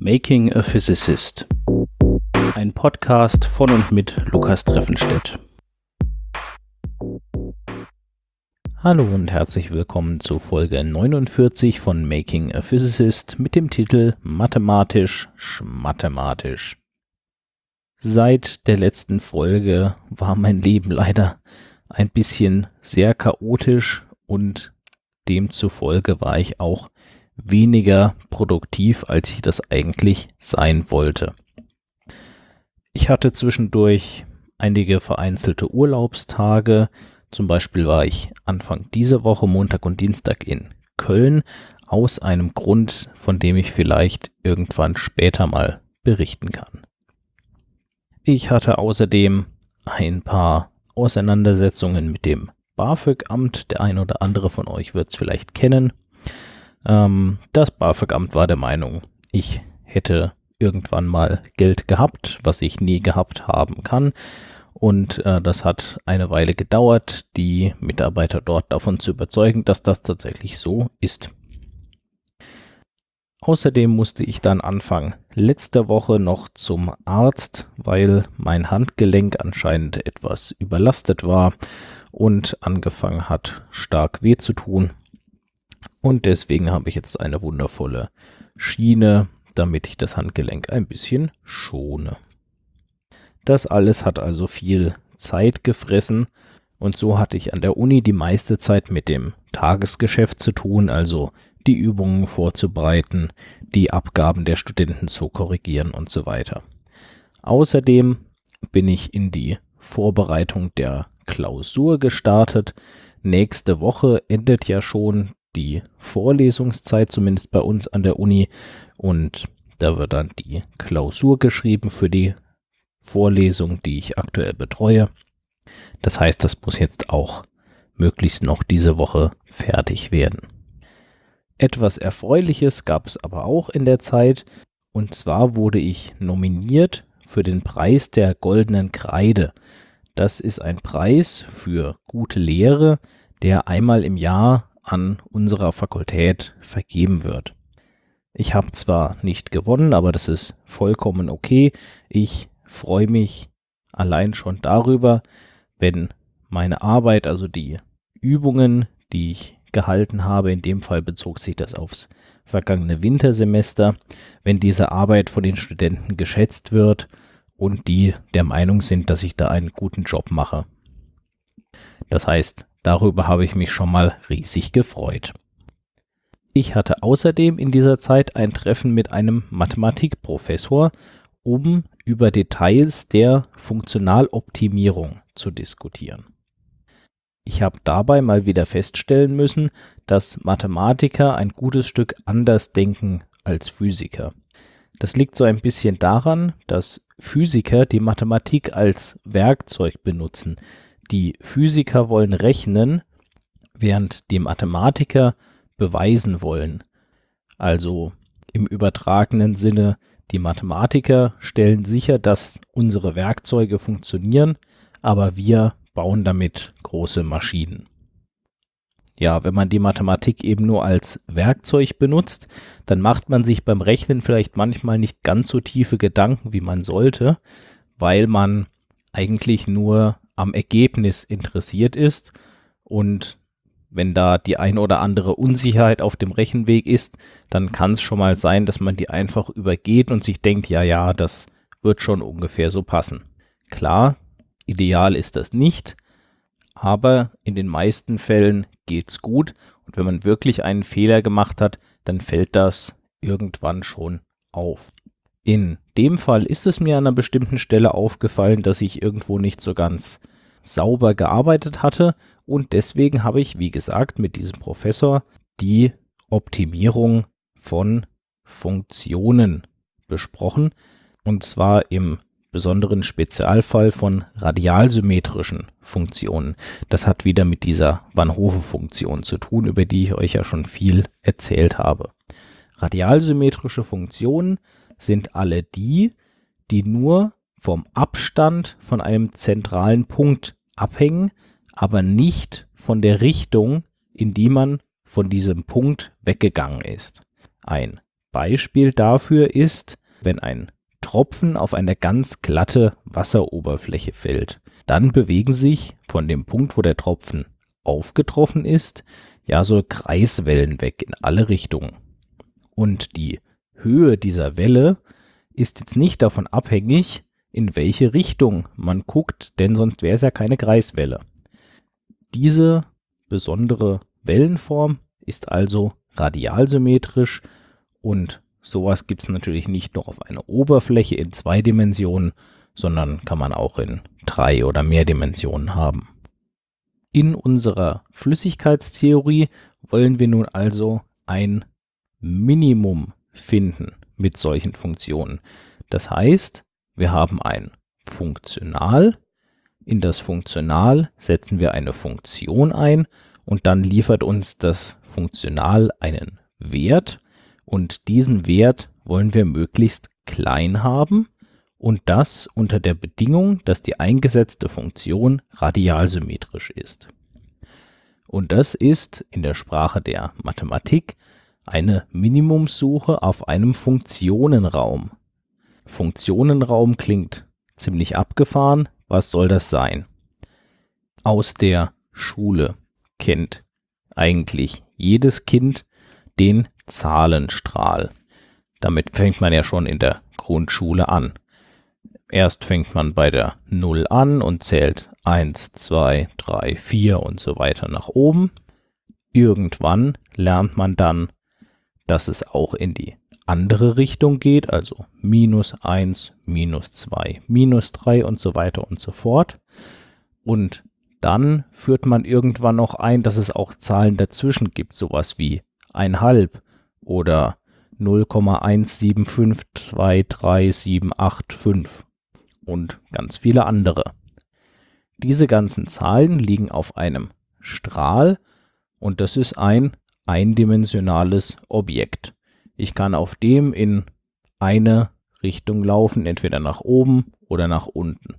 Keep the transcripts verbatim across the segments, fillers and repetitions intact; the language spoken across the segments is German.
Making a Physicist. Ein Podcast von und mit Lukas Treffenstedt. Hallo und herzlich willkommen zu Folge neunundvierzig von Making a Physicist mit dem Titel Mathematisch Schmathematisch. Seit der letzten Folge war mein Leben leider ein bisschen sehr chaotisch und demzufolge war ich auch weniger produktiv, als ich das eigentlich sein wollte. Ich hatte zwischendurch einige vereinzelte Urlaubstage. Zum Beispiel war ich Anfang dieser Woche, Montag und Dienstag in Köln, aus einem Grund, von dem ich vielleicht irgendwann später mal berichten kann. Ich hatte außerdem ein paar Auseinandersetzungen mit dem BAföG-Amt. Der ein oder andere von euch wird es vielleicht kennen. Ähm, das BAföG-Amt war der Meinung, ich hätte irgendwann mal Geld gehabt, was ich nie gehabt haben kann. Und äh, das hat eine Weile gedauert, die Mitarbeiter dort davon zu überzeugen, dass das tatsächlich so ist. Außerdem musste ich dann Anfang letzter Woche noch zum Arzt, weil mein Handgelenk anscheinend etwas überlastet war und angefangen hat, stark weh zu tun. Und deswegen habe ich jetzt eine wundervolle Schiene, damit ich das Handgelenk ein bisschen schone. Das alles hat also viel Zeit gefressen und so hatte ich an der Uni die meiste Zeit mit dem Tagesgeschäft zu tun, also die Übungen vorzubereiten, die Abgaben der Studenten zu korrigieren und so weiter. Außerdem bin ich in die Vorbereitung der Klausur gestartet. Nächste Woche endet ja schon die Vorlesungszeit, zumindest bei uns an der Uni, und da wird dann die Klausur geschrieben für die Vorlesung, die ich aktuell betreue. Das heißt, das muss jetzt auch möglichst noch diese Woche fertig werden. Etwas Erfreuliches gab es aber auch in der Zeit, und zwar wurde ich nominiert für den Preis der Goldenen Kreide. Das ist ein Preis für gute Lehre, der einmal im Jahr an unserer Fakultät vergeben wird. Ich habe zwar nicht gewonnen, aber das ist vollkommen okay. Ich freue mich allein schon darüber, wenn meine Arbeit, also die Übungen, die ich gehalten habe, in dem Fall bezog sich das aufs vergangene Wintersemester, wenn diese Arbeit von den Studenten geschätzt wird und die der Meinung sind, dass ich da einen guten Job mache. Das heißt, darüber habe ich mich schon mal riesig gefreut. Ich hatte außerdem in dieser Zeit ein Treffen mit einem Mathematikprofessor, um über Details der Funktionaloptimierung zu diskutieren. Ich habe dabei mal wieder feststellen müssen, dass Mathematiker ein gutes Stück anders denken als Physiker. Das liegt so ein bisschen daran, dass Physiker die Mathematik als Werkzeug benutzen. Die Physiker wollen rechnen, während die Mathematiker beweisen wollen. Also im übertragenen Sinne, die Mathematiker stellen sicher, dass unsere Werkzeuge funktionieren, aber wir bauen damit große Maschinen. Ja, wenn man die Mathematik eben nur als Werkzeug benutzt, dann macht man sich beim Rechnen vielleicht manchmal nicht ganz so tiefe Gedanken, wie man sollte, weil man eigentlich nur am Ergebnis interessiert ist, und wenn da die ein oder andere Unsicherheit auf dem Rechenweg ist, dann kann es schon mal sein, dass man die einfach übergeht und sich denkt, ja, ja, das wird schon ungefähr so passen. Klar, ideal ist das nicht, aber in den meisten Fällen geht's gut, und wenn man wirklich einen Fehler gemacht hat, dann fällt das irgendwann schon auf. In dem Fall ist es mir an einer bestimmten Stelle aufgefallen, dass ich irgendwo nicht so ganz sauber gearbeitet hatte, und deswegen habe ich, wie gesagt, mit diesem Professor die Optimierung von Funktionen besprochen, und zwar im besonderen Spezialfall von radialsymmetrischen Funktionen. Das hat wieder mit dieser Van Hove-Funktion zu tun, über die ich euch ja schon viel erzählt habe. Radialsymmetrische Funktionen sind alle die, die nur vom Abstand von einem zentralen Punkt abhängen, aber nicht von der Richtung, in die man von diesem Punkt weggegangen ist. Ein Beispiel dafür ist, wenn ein Tropfen auf eine ganz glatte Wasseroberfläche fällt, dann bewegen sich von dem Punkt, wo der Tropfen aufgetroffen ist, ja so Kreiswellen weg in alle Richtungen. Und die Höhe dieser Welle ist jetzt nicht davon abhängig, in welche Richtung man guckt, denn sonst wäre es ja keine Kreiswelle. Diese besondere Wellenform ist also radialsymmetrisch und sowas gibt es natürlich nicht nur auf einer Oberfläche in zwei Dimensionen, sondern kann man auch in drei oder mehr Dimensionen haben. In unserer Flüssigkeitstheorie wollen wir nun also ein Minimum finden mit solchen Funktionen. Das heißt, wir haben ein Funktional, in das Funktional setzen wir eine Funktion ein und dann liefert uns das Funktional einen Wert und diesen Wert wollen wir möglichst klein haben und das unter der Bedingung, dass die eingesetzte Funktion radialsymmetrisch ist. Und das ist in der Sprache der Mathematik eine Minimumssuche auf einem Funktionenraum. Funktionenraum klingt ziemlich abgefahren. Was soll das sein? Aus der Schule kennt eigentlich jedes Kind den Zahlenstrahl. Damit fängt man ja schon in der Grundschule an. Erst fängt man bei der Null an und zählt eins, zwei, drei, vier und so weiter nach oben. Irgendwann lernt man dann, dass es auch in die andere Richtung geht, also minus eins, minus zwei, minus drei und so weiter und so fort. Und dann führt man irgendwann noch ein, dass es auch Zahlen dazwischen gibt, sowas wie ein Halb oder null Komma eins sieben fünf zwei drei sieben acht fünf und ganz viele andere. Diese ganzen Zahlen liegen auf einem Strahl und das ist ein eindimensionales Objekt. Ich kann auf dem in eine Richtung laufen, entweder nach oben oder nach unten.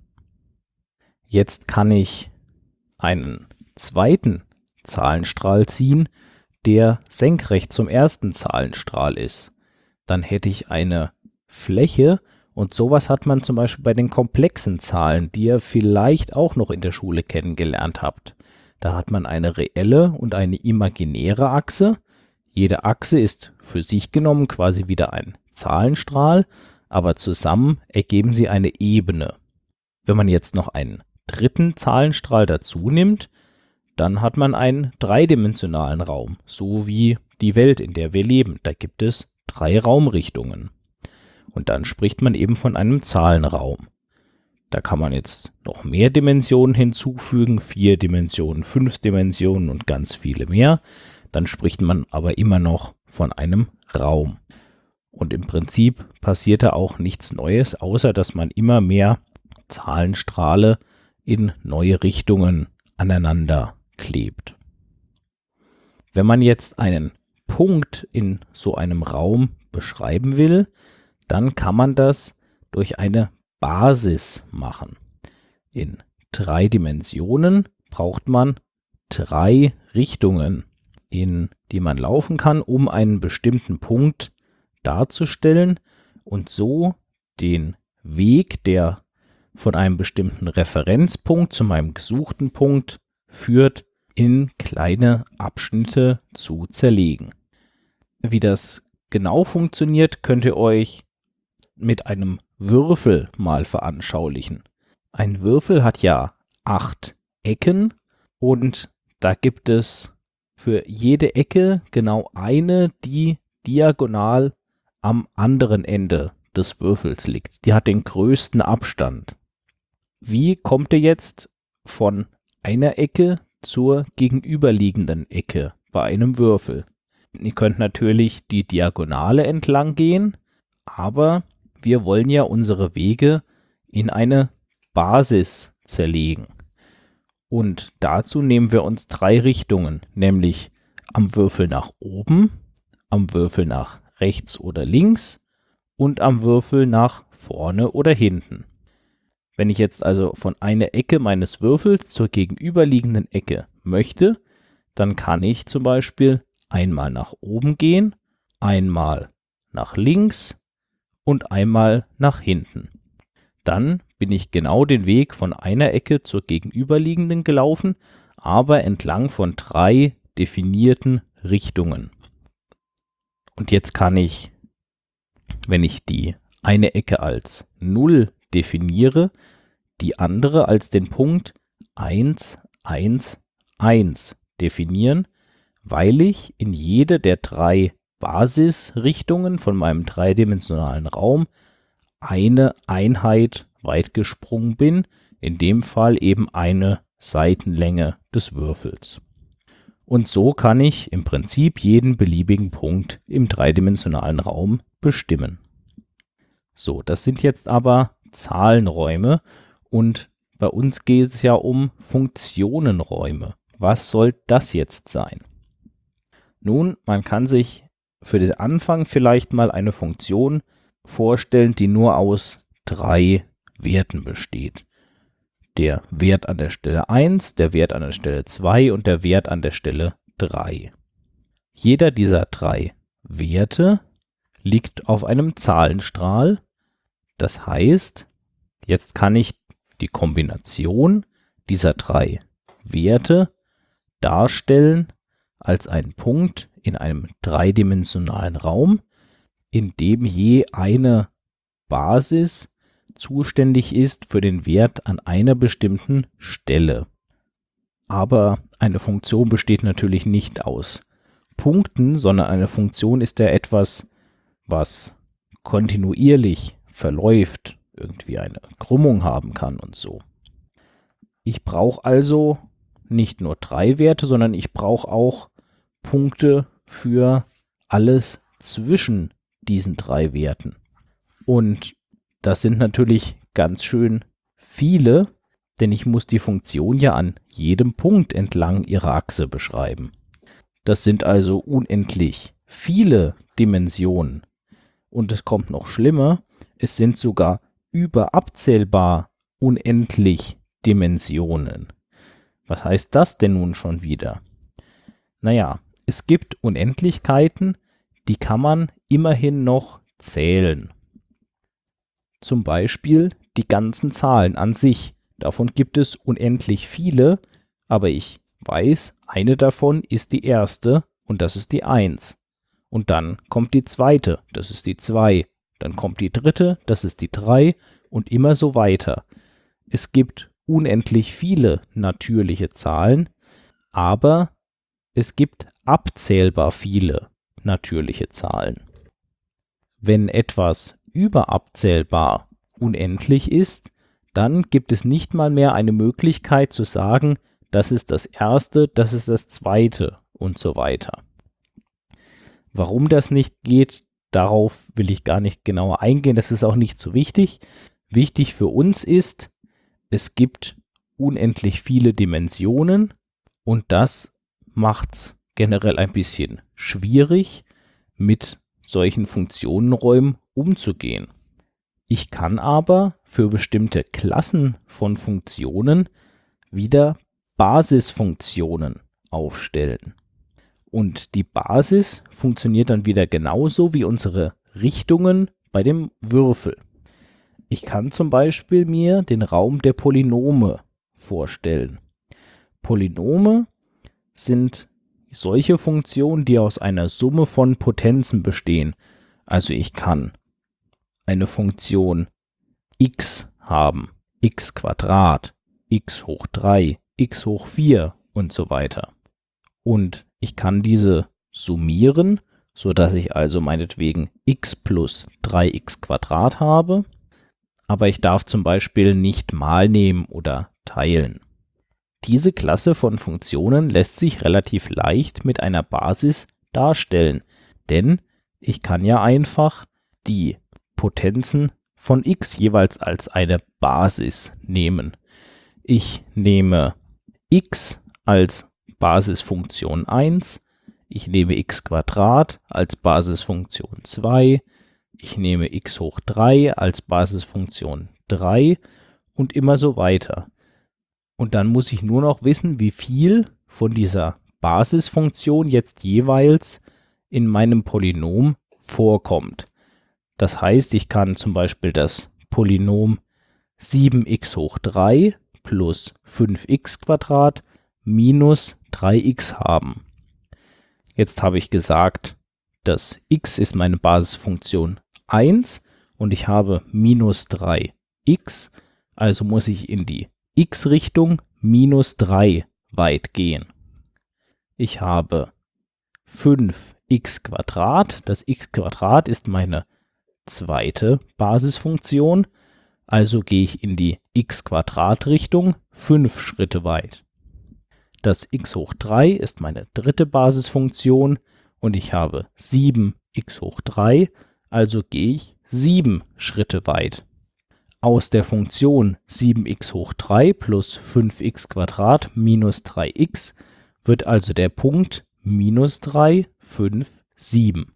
Jetzt kann ich einen zweiten Zahlenstrahl ziehen, der senkrecht zum ersten Zahlenstrahl ist. Dann hätte ich eine Fläche und sowas hat man zum Beispiel bei den komplexen Zahlen, die ihr vielleicht auch noch in der Schule kennengelernt habt. Da hat man eine reelle und eine imaginäre Achse. Jede Achse ist für sich genommen quasi wieder ein Zahlenstrahl, aber zusammen ergeben sie eine Ebene. Wenn man jetzt noch einen dritten Zahlenstrahl dazu nimmt, dann hat man einen dreidimensionalen Raum, so wie die Welt, in der wir leben. Da gibt es drei Raumrichtungen. Und dann spricht man eben von einem Zahlenraum. Da kann man jetzt noch mehr Dimensionen hinzufügen, vier Dimensionen, fünf Dimensionen und ganz viele mehr. Dann spricht man aber immer noch von einem Raum. Und im Prinzip passiert da auch nichts Neues, außer dass man immer mehr Zahlenstrahle in neue Richtungen aneinander klebt. Wenn man jetzt einen Punkt in so einem Raum beschreiben will, dann kann man das durch eine Basis machen. In drei Dimensionen braucht man drei Richtungen, in die man laufen kann, um einen bestimmten Punkt darzustellen und so den Weg, der von einem bestimmten Referenzpunkt zu meinem gesuchten Punkt führt, in kleine Abschnitte zu zerlegen. Wie das genau funktioniert, könnt ihr euch mit einem Würfel mal veranschaulichen. Ein Würfel hat ja acht Ecken und da gibt es für jede Ecke genau eine, die diagonal am anderen Ende des Würfels liegt. Die hat den größten Abstand. Wie kommt ihr jetzt von einer Ecke zur gegenüberliegenden Ecke bei einem Würfel? Ihr könnt natürlich die Diagonale entlang gehen, aber wir wollen ja unsere Wege in eine Basis zerlegen. Und dazu nehmen wir uns drei Richtungen, nämlich am Würfel nach oben, am Würfel nach rechts oder links und am Würfel nach vorne oder hinten. Wenn ich jetzt also von einer Ecke meines Würfels zur gegenüberliegenden Ecke möchte, dann kann ich zum Beispiel einmal nach oben gehen, einmal nach links und einmal nach hinten. Dann bin ich genau den Weg von einer Ecke zur gegenüberliegenden gelaufen, aber entlang von drei definierten Richtungen. Und jetzt kann ich, wenn ich die eine Ecke als null definiere, die andere als den Punkt eins, eins, eins definieren, weil ich in jede der drei Basisrichtungen von meinem dreidimensionalen Raum eine Einheit weit gesprungen bin, in dem Fall eben eine Seitenlänge des Würfels. Und so kann ich im Prinzip jeden beliebigen Punkt im dreidimensionalen Raum bestimmen. So, das sind jetzt aber Zahlenräume und bei uns geht es ja um Funktionenräume. Was soll das jetzt sein? Nun, man kann sich für den Anfang vielleicht mal eine Funktion vorstellen, die nur aus drei Werten besteht. Der Wert an der Stelle eins, der Wert an der Stelle zwei und der Wert an der Stelle drei. Jeder dieser drei Werte liegt auf einem Zahlenstrahl. Das heißt, jetzt kann ich die Kombination dieser drei Werte darstellen als einen Punkt in einem dreidimensionalen Raum, in dem je eine Basis zuständig ist für den Wert an einer bestimmten Stelle. Aber eine Funktion besteht natürlich nicht aus Punkten, sondern eine Funktion ist ja etwas, was kontinuierlich verläuft, irgendwie eine Krümmung haben kann und so. Ich brauche also nicht nur drei Werte, sondern ich brauche auch Punkte für alles zwischen diesen drei Werten. Und das sind natürlich ganz schön viele, denn ich muss die Funktion ja an jedem Punkt entlang ihrer Achse beschreiben. Das sind also unendlich viele Dimensionen. Und es kommt noch schlimmer, es sind sogar überabzählbar unendlich Dimensionen. Was heißt das denn nun schon wieder? Naja, es gibt Unendlichkeiten, die kann man immerhin noch zählen. Zum Beispiel die ganzen Zahlen an sich. Davon gibt es unendlich viele, aber ich weiß, eine davon ist die erste und das ist die eins. Und dann kommt die zweite, das ist die zwei. Dann kommt die dritte, das ist die drei und immer so weiter. Es gibt unendlich viele natürliche Zahlen, aber es gibt abzählbar viele natürliche Zahlen. Wenn etwas überabzählbar unendlich ist, dann gibt es nicht mal mehr eine Möglichkeit zu sagen, das ist das erste, das ist das zweite und so weiter. Warum das nicht geht, darauf will ich gar nicht genauer eingehen, das ist auch nicht so wichtig. Wichtig für uns ist, es gibt unendlich viele Dimensionen und das macht es generell ein bisschen schwierig, mit solchen Funktionenräumen umzugehen. Ich kann aber für bestimmte Klassen von Funktionen wieder Basisfunktionen aufstellen. Und die Basis funktioniert dann wieder genauso wie unsere Richtungen bei dem Würfel. Ich kann zum Beispiel mir den Raum der Polynome vorstellen. Polynome sind solche Funktionen, die aus einer Summe von Potenzen bestehen. Also ich kann eine Funktion x haben, x Quadrat, x hoch drei, x hoch vier und so weiter. Und ich kann diese summieren, sodass ich also meinetwegen x plus drei x Quadrat habe, aber ich darf zum Beispiel nicht mal nehmen oder teilen. Diese Klasse von Funktionen lässt sich relativ leicht mit einer Basis darstellen, denn ich kann ja einfach die Potenzen von x jeweils als eine Basis nehmen. Ich nehme x als Basisfunktion eins, ich nehme x Quadrat als Basisfunktion zwei, ich nehme x hoch drei als Basisfunktion drei und immer so weiter. Und dann muss ich nur noch wissen, wie viel von dieser Basisfunktion jetzt jeweils in meinem Polynom vorkommt. Das heißt, ich kann zum Beispiel das Polynom sieben x hoch drei plus fünf x Quadrat minus drei x haben. Jetzt habe ich gesagt, das x ist meine Basisfunktion eins und ich habe minus drei x, also muss ich in die x-Richtung minus drei weit gehen. Ich habe fünf x Quadrat, das x Quadrat ist meine zweite Basisfunktion, also gehe ich in die x Quadrat-Richtung fünf Schritte weit. Das x hoch drei ist meine dritte Basisfunktion und ich habe sieben x hoch drei, also gehe ich sieben Schritte weit. Aus der Funktion sieben x hoch drei plus fünf x Quadrat minus drei x wird also der Punkt minus drei, fünf, sieben.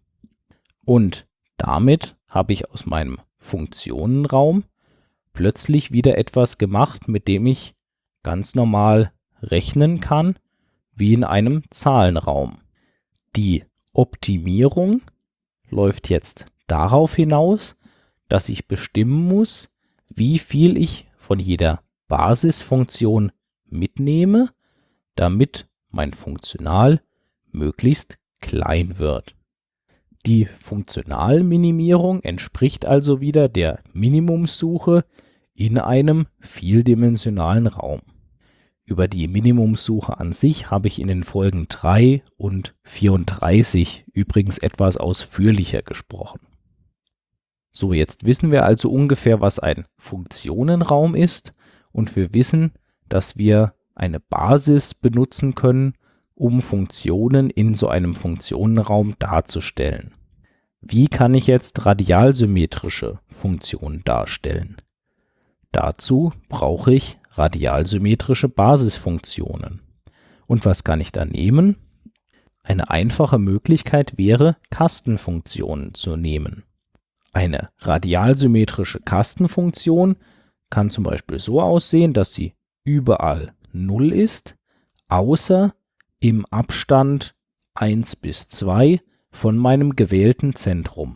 Und damit habe ich aus meinem Funktionenraum plötzlich wieder etwas gemacht, mit dem ich ganz normal rechnen kann, wie in einem Zahlenraum. Die Optimierung läuft jetzt darauf hinaus, dass ich bestimmen muss, wie viel ich von jeder Basisfunktion mitnehme, damit mein Funktional möglichst klein wird. Die Funktionalminimierung entspricht also wieder der Minimumssuche in einem vieldimensionalen Raum. Über die Minimumssuche an sich habe ich in den Folgen drei und vierunddreißig übrigens etwas ausführlicher gesprochen. So, jetzt wissen wir also ungefähr, was ein Funktionenraum ist, und wir wissen, dass wir eine Basis benutzen können, um Funktionen in so einem Funktionenraum darzustellen. Wie kann ich jetzt radialsymmetrische Funktionen darstellen? Dazu brauche ich radialsymmetrische Basisfunktionen. Und was kann ich da nehmen? Eine einfache Möglichkeit wäre, Kastenfunktionen zu nehmen. Eine radialsymmetrische Kastenfunktion kann zum Beispiel so aussehen, dass sie überall null ist, außer im Abstand eins bis zwei von meinem gewählten Zentrum.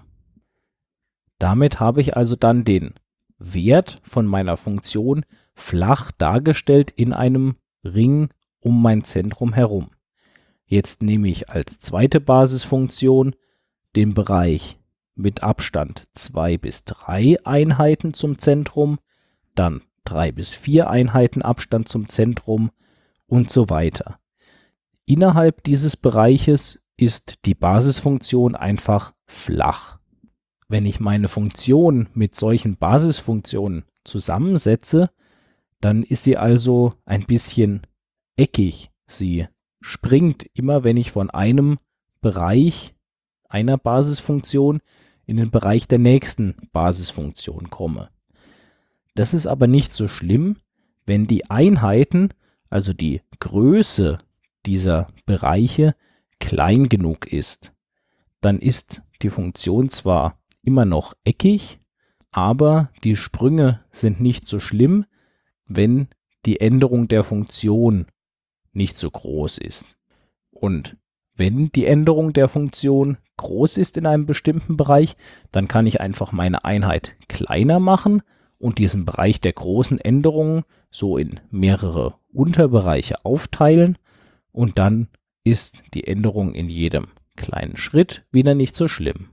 Damit habe ich also dann den Wert von meiner Funktion flach dargestellt in einem Ring um mein Zentrum herum. Jetzt nehme ich als zweite Basisfunktion den Bereich mit Abstand zwei bis drei Einheiten zum Zentrum, dann drei bis vier Einheiten Abstand zum Zentrum und so weiter. Innerhalb dieses Bereiches ist die Basisfunktion einfach flach. Wenn ich meine Funktion mit solchen Basisfunktionen zusammensetze, dann ist sie also ein bisschen eckig. Sie springt immer, wenn ich von einem Bereich einer Basisfunktion in den Bereich der nächsten Basisfunktion komme. Das ist aber nicht so schlimm, wenn die Einheiten, also die Größe dieser Bereiche, klein genug ist. Dann ist die Funktion zwar immer noch eckig, aber die Sprünge sind nicht so schlimm, wenn die Änderung der Funktion nicht so groß ist. Und wenn die Änderung der Funktion groß ist in einem bestimmten Bereich, dann kann ich einfach meine Einheit kleiner machen und diesen Bereich der großen Änderungen so in mehrere Unterbereiche aufteilen, und dann ist die Änderung in jedem kleinen Schritt wieder nicht so schlimm.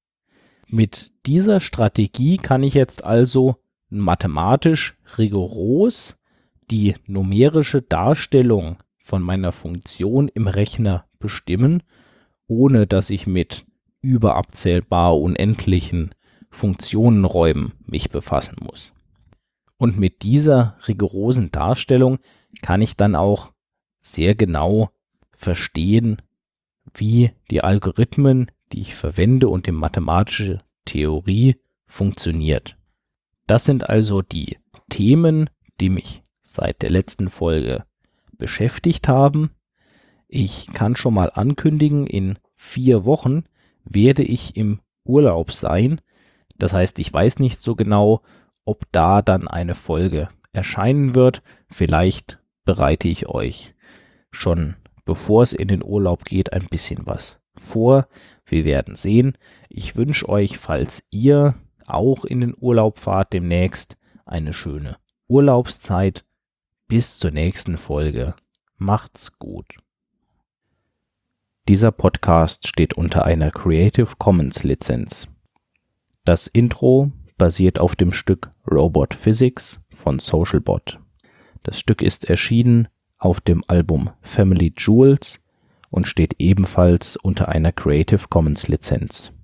Mit dieser Strategie kann ich jetzt also mathematisch rigoros die numerische Darstellung von meiner Funktion im Rechner bestimmen, ohne dass ich mit überabzählbar unendlichen Funktionenräumen mich befassen muss. Und mit dieser rigorosen Darstellung kann ich dann auch sehr genau verstehen, wie die Algorithmen, die ich verwende, und die mathematische Theorie funktioniert. Das sind also die Themen, die mich seit der letzten Folge beschäftigt haben. Ich kann schon mal ankündigen, in vier Wochen werde ich im Urlaub sein. Das heißt, ich weiß nicht so genau, ob da dann eine Folge erscheinen wird. Vielleicht bereite ich euch schon, bevor es in den Urlaub geht, ein bisschen was vor. Wir werden sehen. Ich wünsche euch, falls ihr auch in den Urlaub fahrt demnächst, eine schöne Urlaubszeit. Bis zur nächsten Folge. Macht's gut. Dieser Podcast steht unter einer Creative Commons Lizenz. Das Intro basiert auf dem Stück Robot Physics von Socialbot. Das Stück ist erschienen auf dem Album Family Jewels und steht ebenfalls unter einer Creative Commons Lizenz.